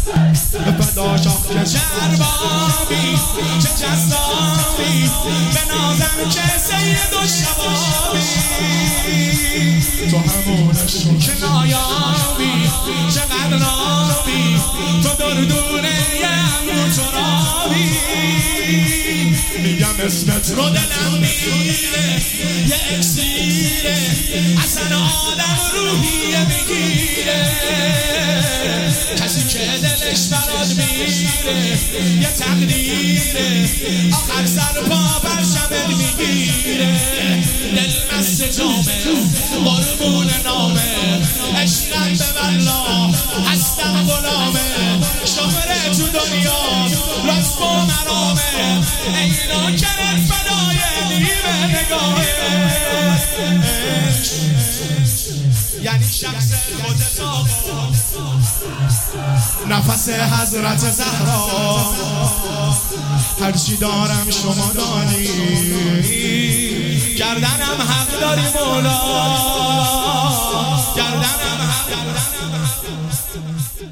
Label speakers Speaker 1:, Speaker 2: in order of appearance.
Speaker 1: فدا شاخ چه اربابی چه جذابی به نازم که سید و شبابی تو همونشی که نایابی چقدر نابی تو دردونه یم ترابی میگم اسمت رو دلم میره یه اکسیره اصلا آدم روحیه میگیره کسی که دلش برات میره یه تقدیره آخر سر پا برشمت میگیره دل مست جامه قربون نامه عشقم به والله هستم غلامه شهره تو دنیا راست و مرامه اینا کرد فدای نیمه نگاهه یعنی شخص خودت آقا نفس حضرت زهرا هرچی دارم شما دانی